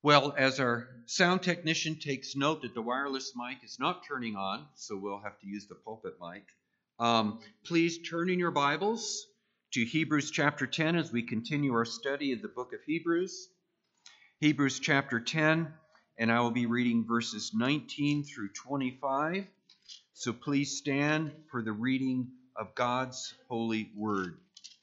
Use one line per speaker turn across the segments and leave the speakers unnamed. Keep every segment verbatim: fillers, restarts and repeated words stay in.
Well, as our sound technician takes note that the wireless mic is not turning on, so we'll have to use the pulpit mic, um, please turn in your Bibles to Hebrews chapter ten as we continue our study of the book of Hebrews. Hebrews chapter ten, and I will be reading verses nineteen through twenty-five. So please stand for the reading of God's holy word.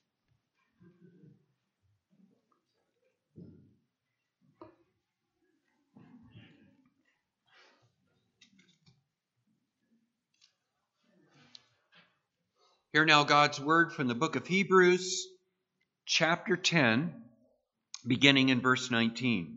Hear now God's word from the book of Hebrews, chapter ten, beginning in verse nineteen.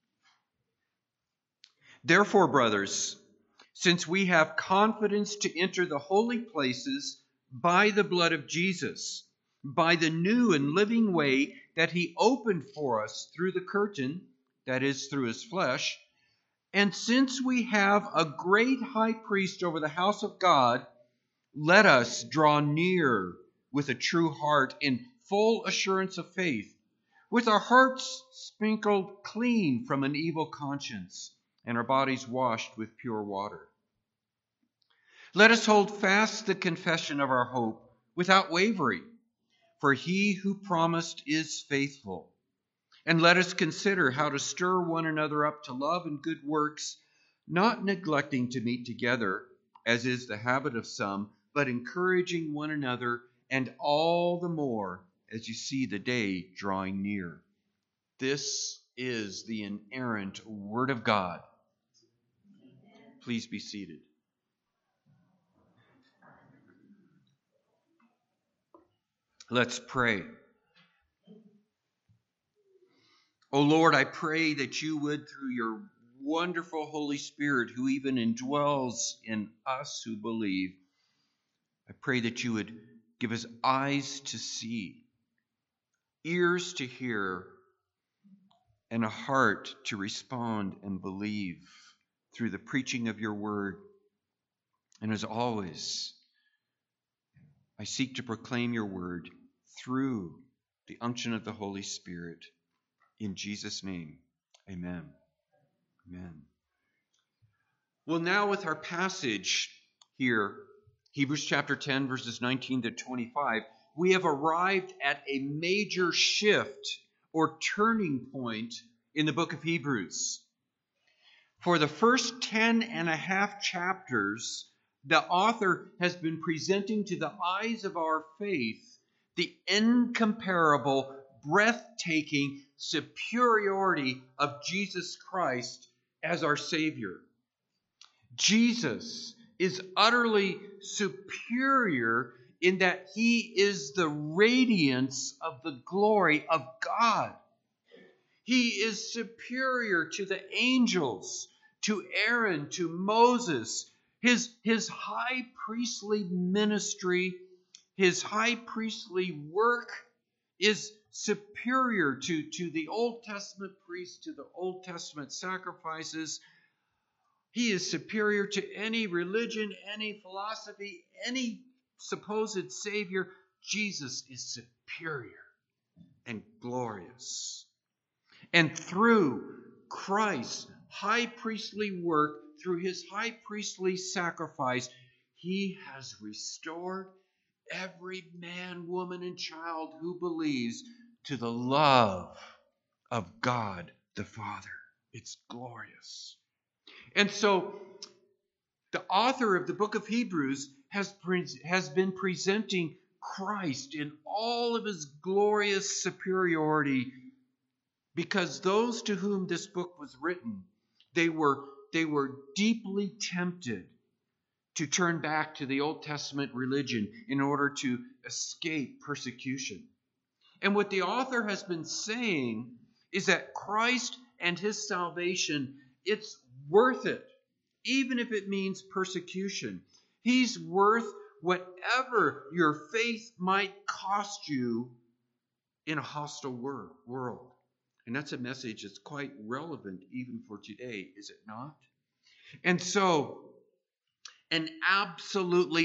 Therefore, brothers, since we have confidence to enter the holy places by the blood of Jesus, by the new and living way that he opened for us through the curtain, that is, through his flesh, and since we have a great high priest over the house of God, let us draw near with a true heart in full assurance of faith, with our hearts sprinkled clean from an evil conscience and our bodies washed with pure water. Let us hold fast the confession of our hope without wavering, for he who promised is faithful. And let us consider how to stir one another up to love and good works, not neglecting to meet together, as is the habit of some, but encouraging one another, and all the more as you see the day drawing near. This is the inerrant Word of God. Please be seated. Let's pray. O Lord, I pray that you would, through your wonderful Holy Spirit, who even indwells in us who believe, I pray that you would give us eyes to see, ears to hear, and a heart to respond and believe through the preaching of your word. And as always, I seek to proclaim your word through the unction of the Holy Spirit. In Jesus' name, amen. Amen. Well, now with our passage here, Hebrews chapter ten, verses nineteen to twenty-five, we have arrived at a major shift or turning point in the book of Hebrews. For the first ten and a half chapters, the author has been presenting to the eyes of our faith the incomparable, breathtaking superiority of Jesus Christ as our Savior. Jesus is utterly superior in that he is the radiance of the glory of God. He is superior to the angels, to Aaron, to Moses. His, his high priestly ministry, his high priestly work is superior to, to the Old Testament priests, to the Old Testament sacrifices. He is superior to any religion, any philosophy, any supposed Savior. Jesus is superior and glorious. And through Christ's high priestly work, through his high priestly sacrifice, he has restored every man, woman, and child who believes to the love of God the Father. It's glorious. And so the author of the book of Hebrews has, pre- has been presenting Christ in all of his glorious superiority, because those to whom this book was written, they were, they were deeply tempted to turn back to the Old Testament religion in order to escape persecution. And what the author has been saying is that Christ and his salvation, it's worth it, even if it means persecution. He's worth whatever your faith might cost you in a hostile wor- world. And that's a message that's quite relevant even for today, is it not? And so, an absolutely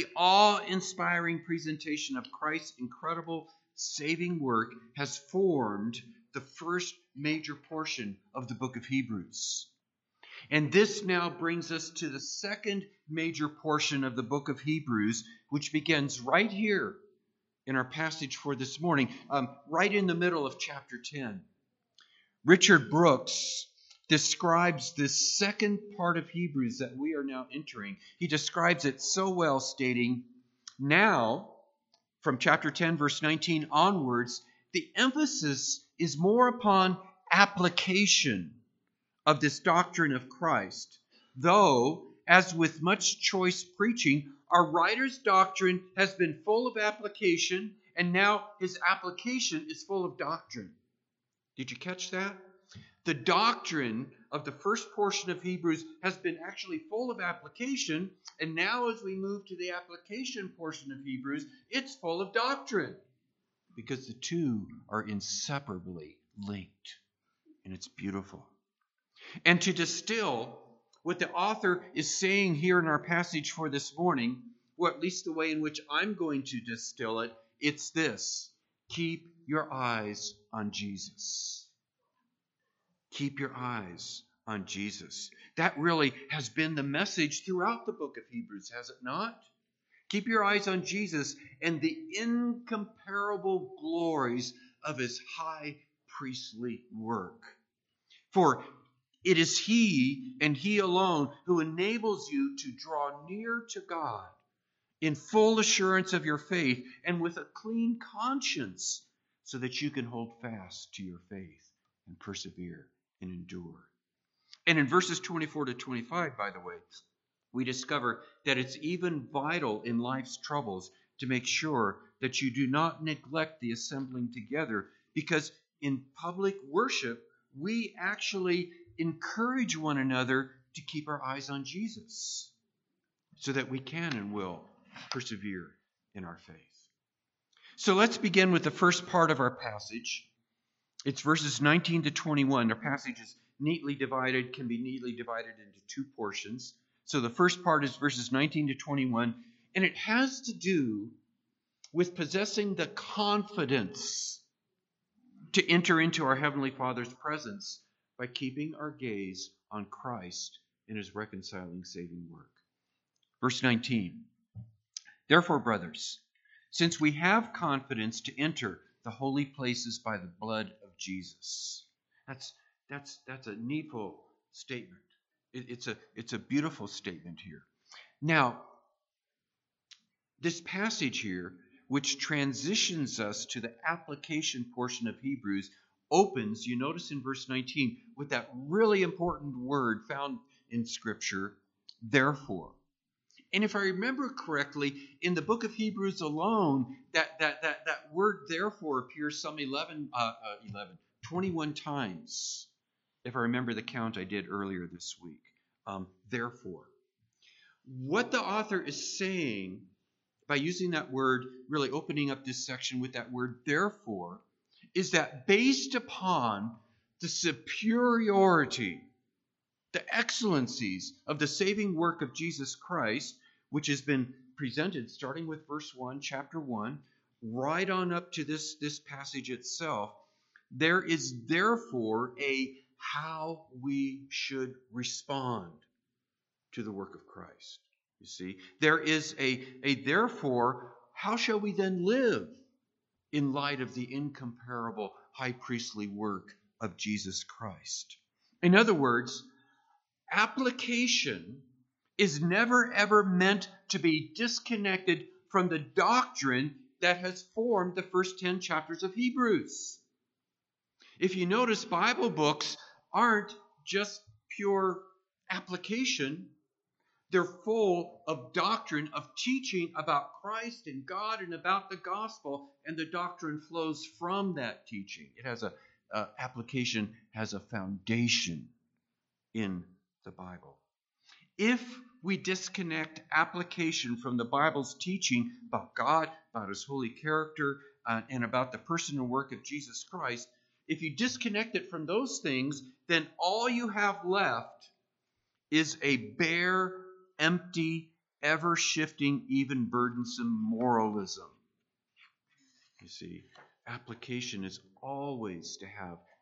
awe-inspiring presentation of Christ's incredible saving work has formed the first major portion of the book of Hebrews. And this now brings us to the second major portion of the book of Hebrews, which begins right here in our passage for this morning, um, right in the middle of chapter ten. Richard Brooks describes this second part of Hebrews that we are now entering. He describes it so well, stating, now, from chapter ten, verse nineteen onwards, the emphasis is more upon application of this doctrine of Christ, though, as with much choice preaching, our writer's doctrine has been full of application, and now his application is full of doctrine. Did you catch that? The doctrine of the first portion of Hebrews has been actually full of application, and now as we move to the application portion of Hebrews, it's full of doctrine, because the two are inseparably linked, and it's beautiful. And to distill what the author is saying here in our passage for this morning, or at least the way in which I'm going to distill it, it's this: keep your eyes on Jesus. Keep your eyes on Jesus. That really has been the message throughout the book of Hebrews, has it not? Keep your eyes on Jesus and the incomparable glories of his high priestly work. For it is he and he alone who enables you to draw near to God in full assurance of your faith and with a clean conscience, so that you can hold fast to your faith and persevere and endure. And in verses twenty-four to twenty-five, by the way, we discover that it's even vital in life's troubles to make sure that you do not neglect the assembling together, because in public worship, we actually encourage one another to keep our eyes on Jesus so that we can and will persevere in our faith. So let's begin with the first part of our passage. It's verses nineteen to twenty-one. Our passage is neatly divided, can be neatly divided into two portions. So the first part is verses nineteen to twenty-one, and it has to do with possessing the confidence to enter into our Heavenly Father's presence by keeping our gaze on Christ and his reconciling saving work. Verse nineteen, therefore, brothers, since we have confidence to enter the holy places by the blood of Jesus. That's that's that's a needful statement. It, it's a it's a beautiful statement here. Now, this passage here, which transitions us to the application portion of Hebrews, opens, you notice in verse nineteen, with that really important word found in Scripture, therefore. And if I remember correctly, in the book of Hebrews alone, that that that, that word therefore appears some eleven, uh, uh, eleven, twenty-one times, if I remember the count I did earlier this week. Um, therefore. What the author is saying by using that word, really opening up this section with that word therefore, is that based upon the superiority, the excellencies of the saving work of Jesus Christ, which has been presented starting with verse one, chapter one, right on up to this, this passage itself, there is therefore a how we should respond to the work of Christ. You see, there is a, a therefore, how shall we then live in light of the incomparable high priestly work of Jesus Christ? In other words, application is never ever meant to be disconnected from the doctrine that has formed the first ten chapters of Hebrews. If you notice, Bible books aren't just pure application. They're full of doctrine, of teaching about Christ and God and about the gospel, and the doctrine flows from that teaching. It has a uh, application, has a foundation in the Bible. If we disconnect application from the Bible's teaching about God, about his holy character, uh, and about the person and work of Jesus Christ, if you disconnect it from those things, then all you have left is a bare, empty, ever-shifting, even burdensome moralism. You see, application is always to have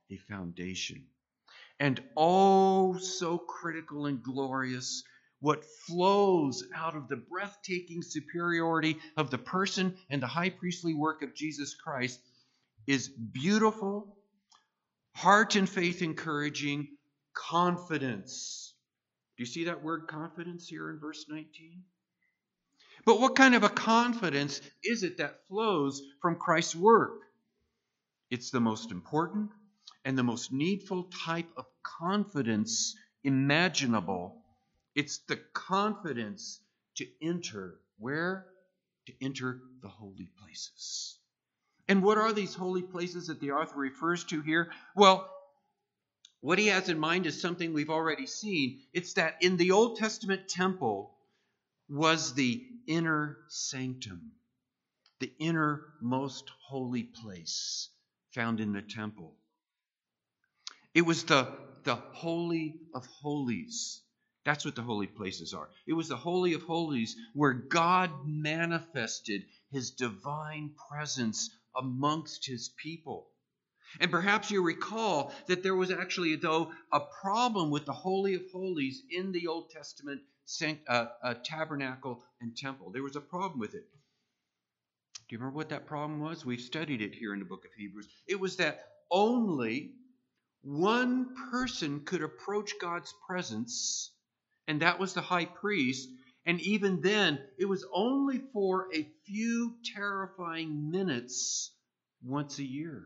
a foundation. And oh, so critical and glorious, what flows out of the breathtaking superiority of the person and the high priestly work of Jesus Christ is beautiful, heart and faith encouraging confidence. Do you see that word confidence here in verse nineteen? But what kind of a confidence is it that flows from Christ's work? It's the most important and the most needful type of confidence imaginable. It's the confidence to enter. Where? To enter the holy places. And what are these holy places that the author refers to here? Well, what he has in mind is something we've already seen. It's that in the Old Testament temple was the inner sanctum, the innermost holy place found in the temple. It was the, the Holy of Holies. That's what the holy places are. It was the Holy of Holies where God manifested his divine presence amongst his people. And perhaps you recall that there was actually, though, a problem with the Holy of Holies in the Old Testament uh, uh, tabernacle and temple. There was a problem with it. Do you remember what that problem was? We've studied it here in the book of Hebrews. It was that only one person could approach God's presence, and that was the high priest. And even then, it was only for a few terrifying minutes once a year.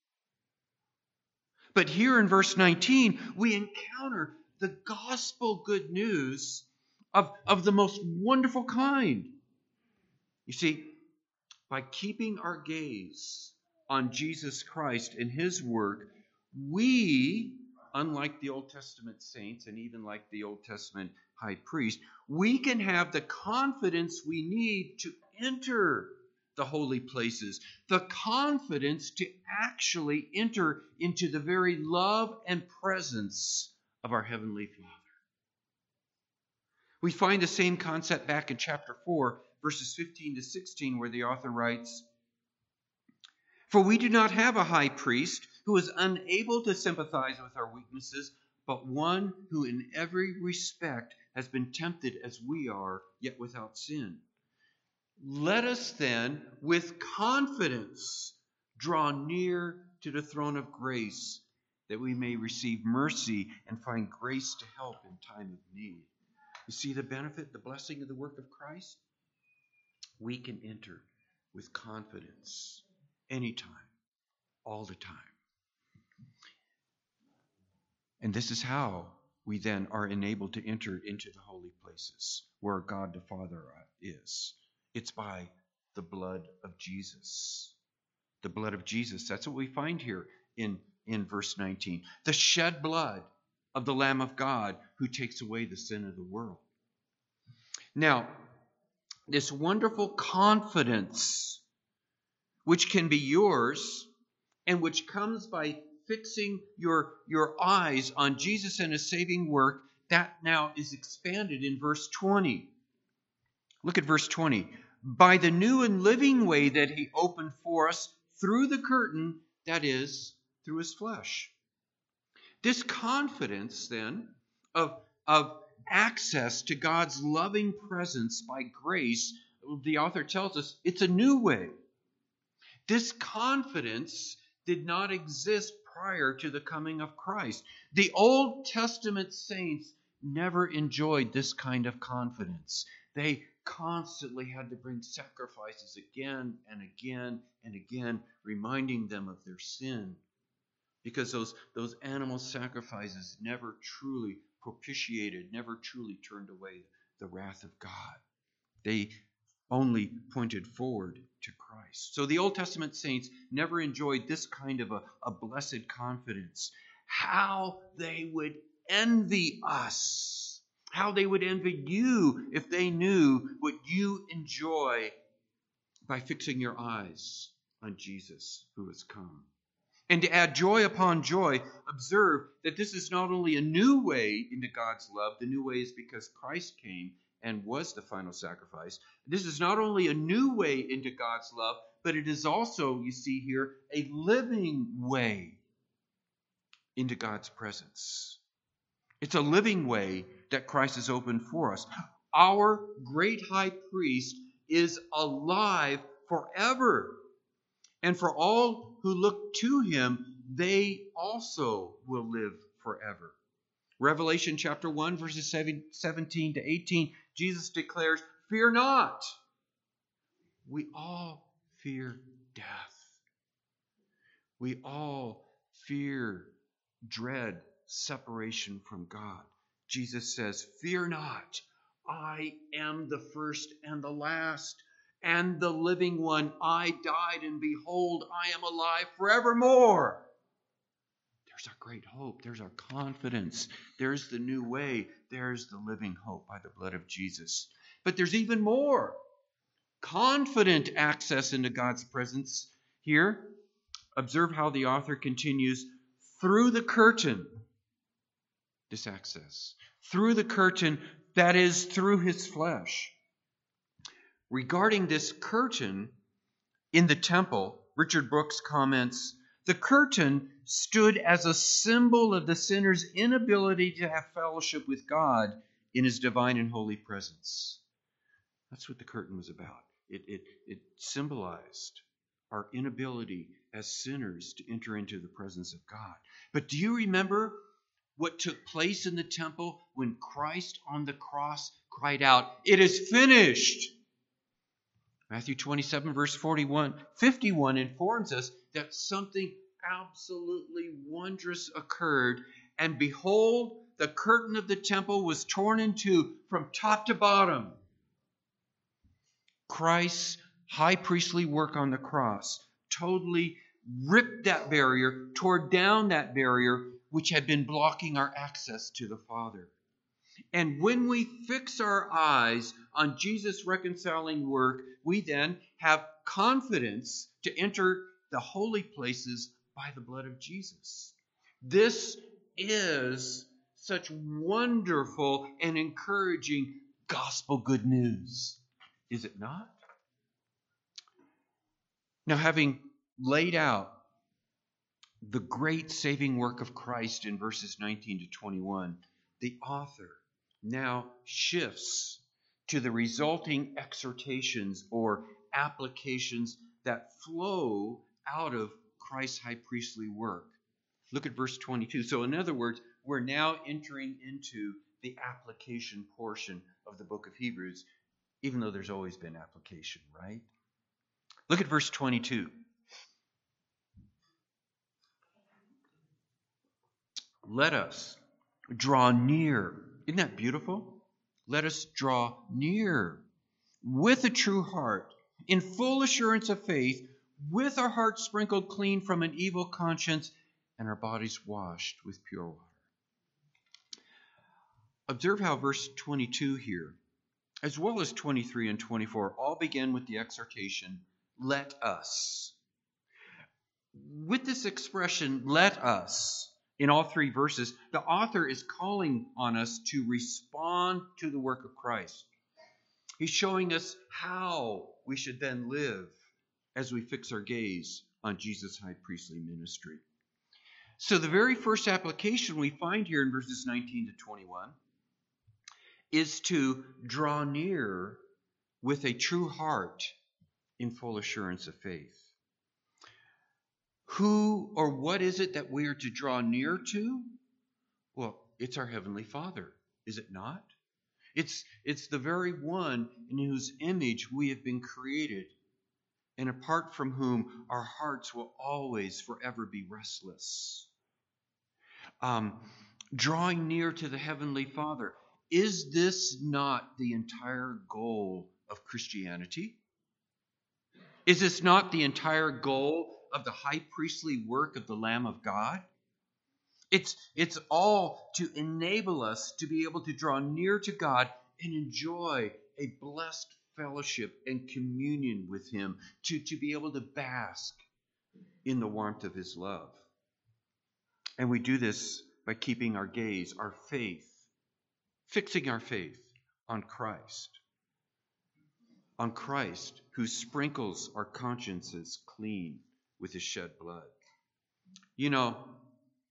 But here in verse nineteen, we encounter the gospel good news of, of the most wonderful kind. You see, by keeping our gaze on Jesus Christ and his work, we, unlike the Old Testament saints and even like the Old Testament high priest, we can have the confidence we need to enter the holy places, the confidence to actually enter into the very love and presence of our Heavenly Father. We find the same concept back in chapter four, verses fifteen to sixteen, where the author writes, "For we do not have a high priest who is unable to sympathize with our weaknesses, but one who in every respect has been tempted as we are, yet without sin. Let us then, with confidence, draw near to the throne of grace, that we may receive mercy and find grace to help in time of need." You see the benefit, the blessing of the work of Christ? We can enter with confidence anytime, all the time. And this is how we then are enabled to enter into the holy places where God the Father is. It's by the blood of Jesus. The blood of Jesus. That's what we find here in, in verse nineteen. The shed blood of the Lamb of God who takes away the sin of the world. Now, this wonderful confidence which can be yours and which comes by fixing your, your eyes on Jesus and his saving work, that now is expanded in verse twenty. Look at verse twenty. By the new and living way that he opened for us through the curtain, that is, through his flesh. This confidence, then, of, of access to God's loving presence by grace, the author tells us it's a new way. This confidence did not exist prior to the coming of Christ. The Old Testament saints never enjoyed this kind of confidence. They constantly had to bring sacrifices again and again and again, reminding them of their sin. Because those, those animal sacrifices never truly propitiated, never truly turned away the wrath of God. They only pointed forward to Christ. So the Old Testament saints never enjoyed this kind of a, a blessed confidence. How they would envy us. How they would envy you if they knew what you enjoy by fixing your eyes on Jesus who has come. And to add joy upon joy, observe that this is not only a new way into God's love, the new way is because Christ came and was the final sacrifice. This is not only a new way into God's love, but it is also, you see here, a living way. into God's presence. It's a living way that Christ has opened for us. Our great high priest is alive forever. And for all who look to him, they also will live forever. Revelation chapter one, verses seventeen to eighteen, Jesus declares, "Fear not." We all fear death. We all fear, dread separation from God. Jesus says, "Fear not. I am the first and the last and the living one. I died, and behold, I am alive forevermore." There's our great hope. There's our confidence. There's the new way. There's the living hope by the blood of Jesus. But there's even more. Confident access into God's presence here. Observe how the author continues, through the curtain. This access. Through the curtain, that is, through his flesh. Regarding this curtain in the temple, Richard Brooks comments, the curtain stood as a symbol of the sinner's inability to have fellowship with God in his divine and holy presence. That's what the curtain was about. It, it, it symbolized our inability as sinners to enter into the presence of God. But do you remember what took place in the temple when Christ on the cross cried out, "It is finished"? Matthew twenty-seven, verse forty-one, fifty-one informs us that something absolutely wondrous occurred. And behold, the curtain of the temple was torn in two from top to bottom. Christ's high priestly work on the cross totally ripped that barrier, tore down that barrier, which had been blocking our access to the Father. And when we fix our eyes on Jesus' reconciling work, we then have confidence to enter the holy places by the blood of Jesus. This is such wonderful and encouraging gospel good news, is it not? Now, having laid out the great saving work of Christ in verses nineteen to twenty-one, the author now shifts to the resulting exhortations or applications that flow out of Christ's high priestly work. Look at verse twenty-two. So in other words, we're now entering into the application portion of the book of Hebrews, even though there's always been application, right? Look at verse twenty-two. Let us draw near. Isn't that beautiful? Let us draw near with a true heart, in full assurance of faith, with our hearts sprinkled clean from an evil conscience and our bodies washed with pure water. Observe how verse twenty-two here, as well as twenty-three and twenty-four, all begin with the exhortation, let us. With this expression, let us, in all three verses, the author is calling on us to respond to the work of Christ. He's showing us how we should then live as we fix our gaze on Jesus' high priestly ministry. So the very first application we find here in verses nineteen to twenty-one is to draw near with a true heart in full assurance of faith. Who or what is it that we are to draw near to? Well, it's our Heavenly Father, is it not? It's, it's the very one in whose image we have been created, and apart from whom our hearts will always forever be restless. Um, drawing near to the Heavenly Father, is this not the entire goal of Christianity? Is this not the entire goal of the high priestly work of the Lamb of God? It's, it's all to enable us to be able to draw near to God and enjoy a blessed fellowship and communion with Him, to, to be able to bask in the warmth of His love. And we do this by keeping our gaze, our faith, fixing our faith on Christ. On Christ, who sprinkles our consciences clean with His shed blood. You know,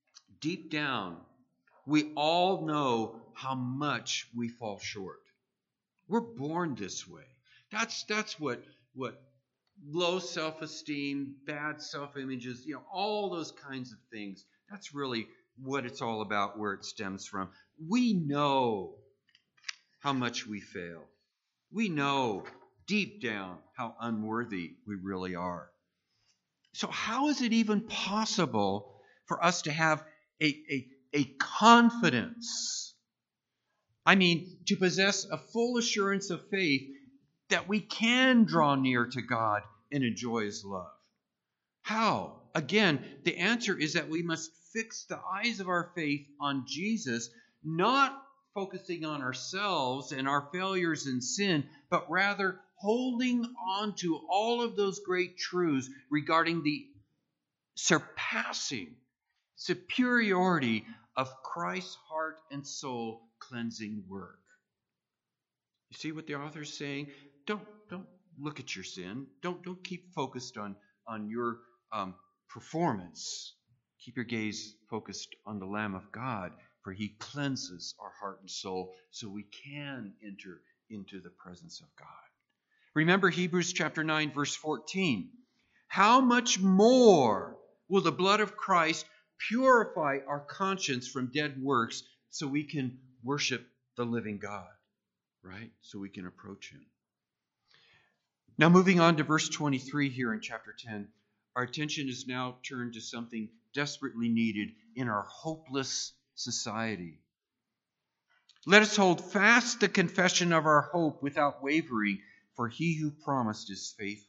deep down, we all know how much we fall short. We're born this way. That's that's what what low self-esteem, bad self-images, you know, all those kinds of things. That's really what it's all about, where it stems from. We know how much we fail. We know deep down how unworthy we really are. So how is it even possible for us to have a, a, a confidence, I mean, to possess a full assurance of faith that we can draw near to God and enjoy His love? How? Again, the answer is that we must fix the eyes of our faith on Jesus, not focusing on ourselves and our failures and sin, but rather holding on to all of those great truths regarding the surpassing superiority of Christ's heart and soul cleansing work. You see what the author is saying? Don't don't look at your sin. Don't don't keep focused on on your um, performance. Keep your gaze focused on the Lamb of God, for He cleanses our heart and soul so we can enter into the presence of God. Remember Hebrews chapter nine, verse fourteen. How much more will the blood of Christ purify our conscience from dead works so we can worship the living God, right? So we can approach Him. Now, moving on to verse twenty-three here in chapter ten, our attention is now turned to something desperately needed in our hopeless society. Let us hold fast the confession of our hope without wavering, for He who promised is faithful.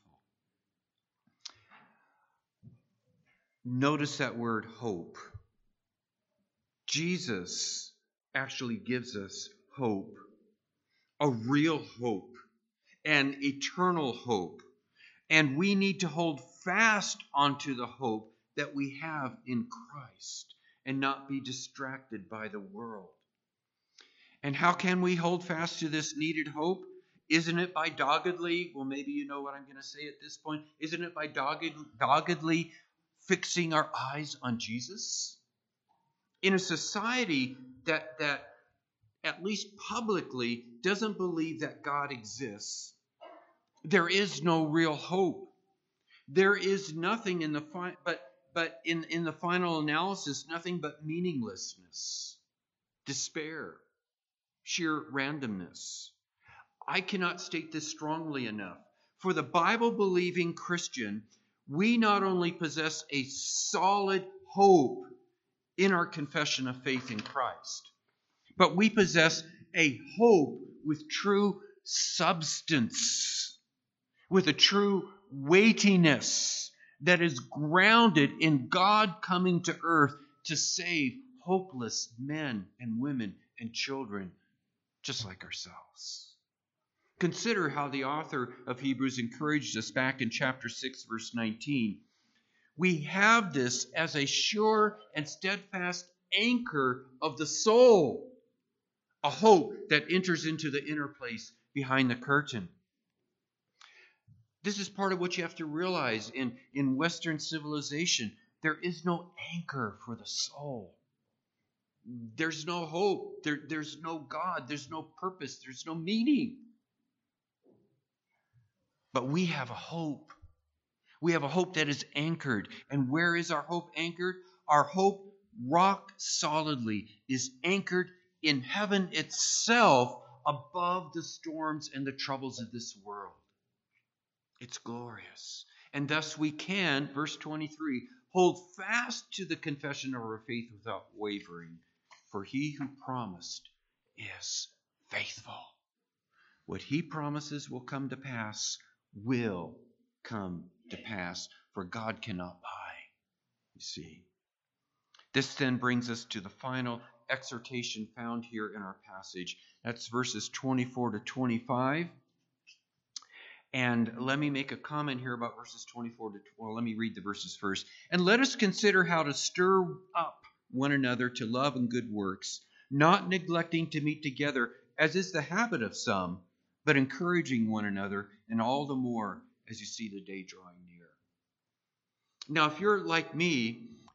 Notice that word hope. Jesus actually gives us hope, a real hope, an eternal hope. And we need to hold fast onto the hope that we have in Christ and not be distracted by the world. And how can we hold fast to this needed hope? Isn't it by doggedly, well, maybe you know what I'm going to say at this point. Isn't it by dogged, doggedly fixing our eyes on Jesus? In a society that, that, at least publicly, doesn't believe that God exists, there is no real hope. There is nothing in the fi- but but in, in the final analysis, nothing but meaninglessness, despair, sheer randomness. I cannot state this strongly enough. For the Bible-believing Christian, we not only possess a solid hope in our confession of faith in Christ, but we possess a hope with true substance, with a true weightiness that is grounded in God coming to earth to save hopeless men and women and children just like ourselves. Consider how the author of Hebrews encouraged us back in chapter six, verse nineteen. We have this as a sure and steadfast anchor of the soul, a hope that enters into the inner place behind the curtain. This is part of what you have to realize in, in Western civilization. There is no anchor for the soul. There's no hope. There, there's no God. There's no purpose. There's no meaning. But we have a hope. We have a hope that is anchored. And where is our hope anchored? Our hope, rock solidly, is anchored in heaven itself, above the storms and the troubles of this world. It's glorious. And thus we can, verse twenty-three, hold fast to the confession of our faith without wavering, for He who promised is faithful. What He promises will come to pass will come to pass, for God cannot lie, you see. This then brings us to the final exhortation found here in our passage. That's verses twenty-four to twenty-five. And let me make a comment here about verses twenty-four to, well, let me read the verses first. And let us consider how to stir up one another to love and good works, not neglecting to meet together, as is the habit of some, but encouraging one another, and all the more as you see the day drawing near. Now, if you're like me,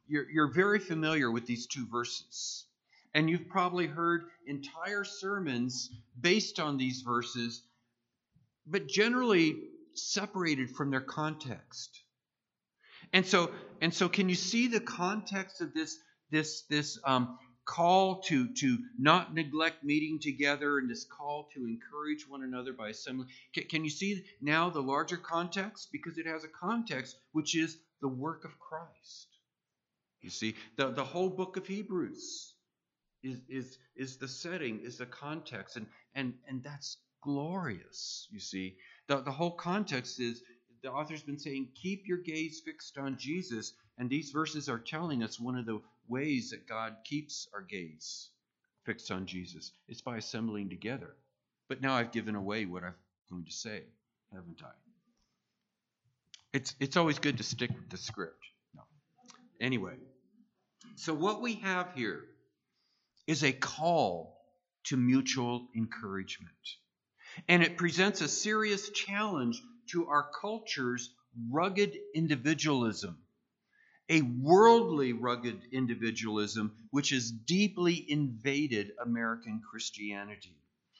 you're, you're very familiar with these two verses. And you've probably heard entire sermons based on these verses, but generally separated from their context. And so, and so, can you see the context of this this this um, call to to not neglect meeting together, and this call to encourage one another by assembly? Can, can you see now the larger context, because it has a context which is the work of Christ? You see, the the whole book of Hebrews is is is the setting, is the context, and and and that's glorious. You see, the the whole context is, the author's been saying, keep your gaze fixed on Jesus, and these verses are telling us one of the ways that God keeps our gaze fixed on Jesus. It's by assembling together. But now I've given away what I'm going to say, haven't I? It's it's always good to stick with the script. No. Anyway, so what we have here is a call to mutual encouragement. And it presents a serious challenge to our culture's rugged individualism, a worldly rugged individualism which has deeply invaded American Christianity.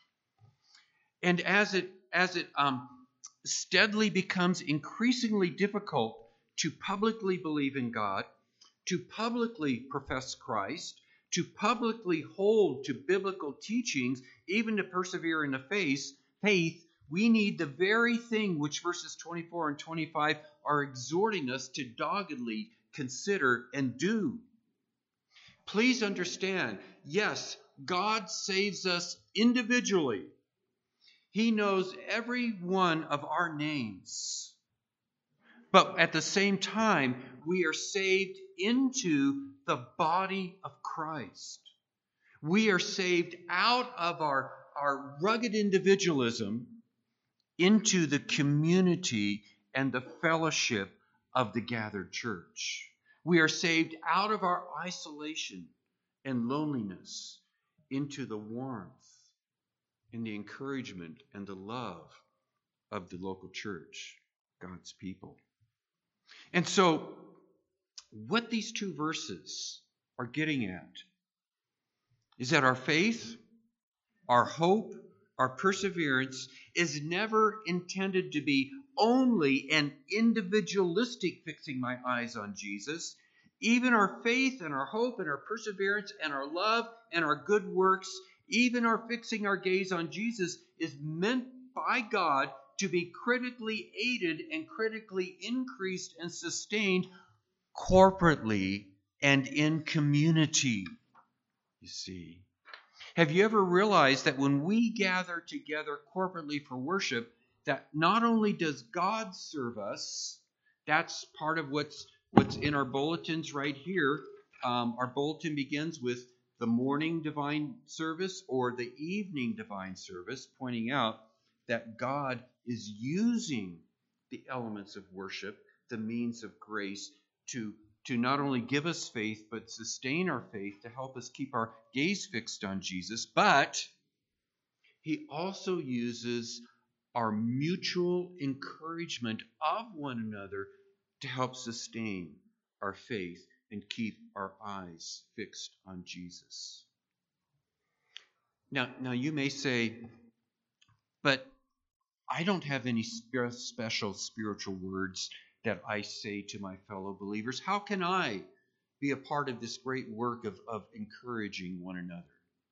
And as it as it um, steadily becomes increasingly difficult to publicly believe in God, to publicly profess Christ, to publicly hold to biblical teachings, even to persevere in the faith, faith, we need the very thing which verses twenty-four and twenty-five are exhorting us to doggedly consider and do. Please understand, yes, God saves us individually. He knows every one of our names. But at the same time, we are saved into the body of Christ. We are saved out of our, our rugged individualism into the community and the fellowship of the gathered church. We are saved out of our isolation and loneliness into the warmth and the encouragement and the love of the local church, God's people. And so, what these two verses are getting at is that our faith, our hope, our perseverance is never intended to be only an individualistic fixing my eyes on Jesus. Even our faith and our hope and our perseverance and our love and our good works, even our fixing our gaze on Jesus, is meant by God to be critically aided and critically increased and sustained corporately and in community. You see, have you ever realized that when we gather together corporately for worship, that not only does God serve us, that's part of what's what's in our bulletins right here. Um, our bulletin begins with the morning divine service or the evening divine service, pointing out that God is using the elements of worship, the means of grace, to to not only give us faith, but sustain our faith, to help us keep our gaze fixed on Jesus. But he also uses our mutual encouragement of one another to help sustain our faith and keep our eyes fixed on Jesus. Now, now you may say, but I don't have any special spiritual words that I say to my fellow believers. How can I be a part of this great work of, of encouraging one another?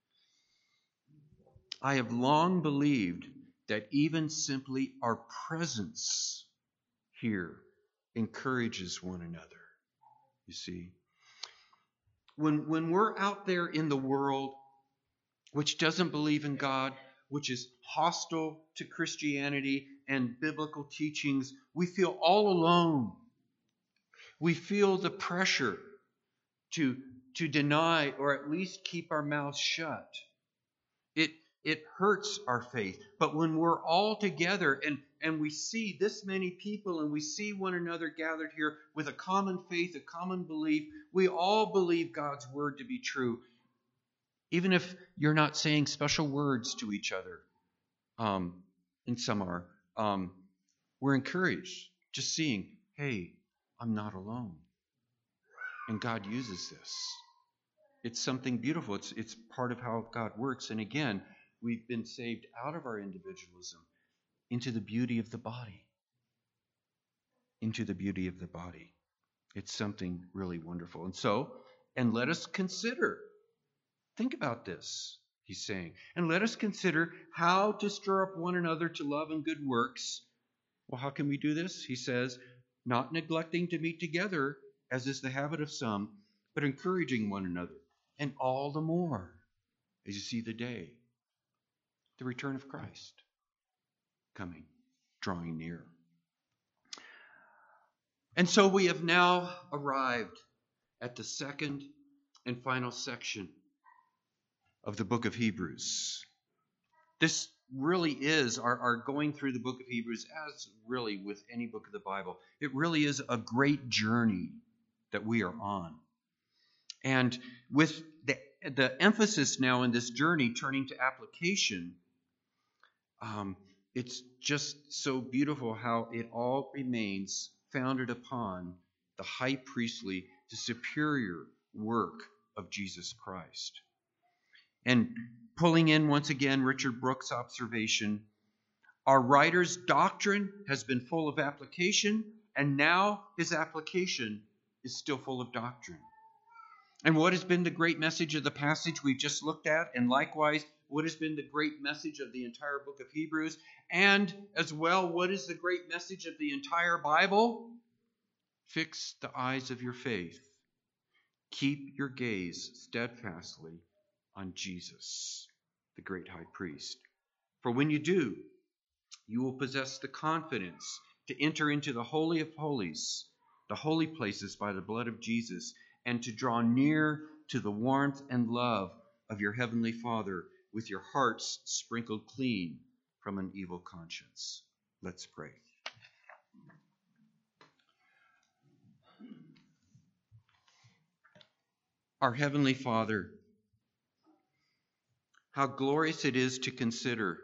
I have long believed that even simply our presence here encourages one another. You see, when, when we're out there in the world which doesn't believe in God, which is hostile to Christianity and biblical teachings, we feel all alone. We feel the pressure to, to deny or at least keep our mouths shut. It, it hurts our faith. But when we're all together and, and we see this many people and we see one another gathered here with a common faith, a common belief, we all believe God's word to be true. Even if you're not saying special words to each other, um, and some are, um, we're encouraged just seeing, hey, I'm not alone. And God uses this. It's something beautiful. It's, it's part of how God works. And again, we've been saved out of our individualism into the beauty of the body. Into the beauty of the body. It's something really wonderful. And so, and let us consider, think about this, he's saying, and let us consider how to stir up one another to love and good works. Well, how can we do this? He says, not neglecting to meet together, as is the habit of some, but encouraging one another, and all the more as you see the day, the return of Christ coming, drawing near. And so we have now arrived at the second and final section of the book of Hebrews. This really is our, our going through the book of Hebrews, as really with any book of the Bible. It really is a great journey that we are on. And with the, the emphasis now in this journey turning to application, um, it's just so beautiful how it all remains founded upon the high priestly, the superior work of Jesus Christ. And pulling in once again Richard Brooks' observation, our writer's doctrine has been full of application, and now his application is still full of doctrine. And what has been the great message of the passage we've just looked at? And likewise, what has been the great message of the entire book of Hebrews? And as well, what is the great message of the entire Bible? Fix the eyes of your faith. Keep your gaze steadfastly on Jesus, the great high priest. For when you do, you will possess the confidence to enter into the Holy of Holies, the holy places by the blood of Jesus, and to draw near to the warmth and love of your heavenly Father with your hearts sprinkled clean from an evil conscience. Let's pray. Our Heavenly Father, how glorious it is to consider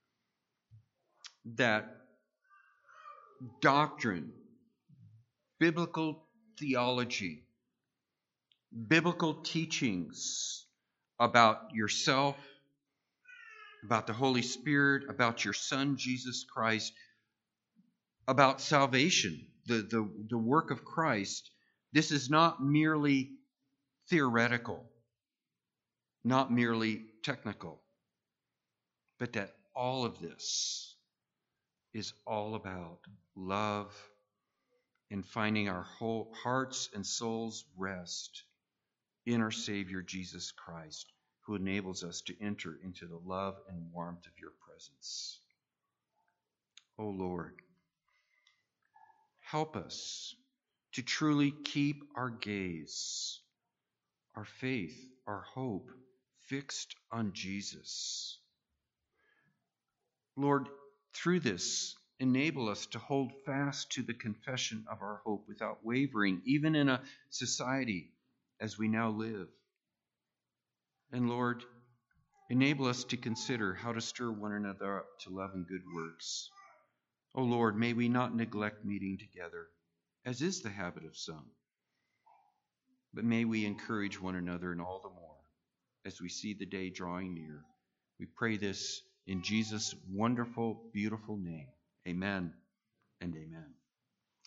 that doctrine, biblical theology, biblical teachings about yourself, about the Holy Spirit, about your Son, Jesus Christ, about salvation, the, the, the work of Christ. This is not merely theoretical, not merely technical, but that all of this is all about love and finding our whole hearts and souls rest in our Savior Jesus Christ, who enables us to enter into the love and warmth of your presence. O Lord, help us to truly keep our gaze, our faith, our hope fixed on Jesus. Lord, through this, enable us to hold fast to the confession of our hope without wavering, even in a society as we now live. And Lord, enable us to consider how to stir one another up to love and good works. O Lord, may we not neglect meeting together, as is the habit of some, but may we encourage one another and all the more as we see the day drawing near. We pray this in Jesus' wonderful, beautiful name. Amen and amen.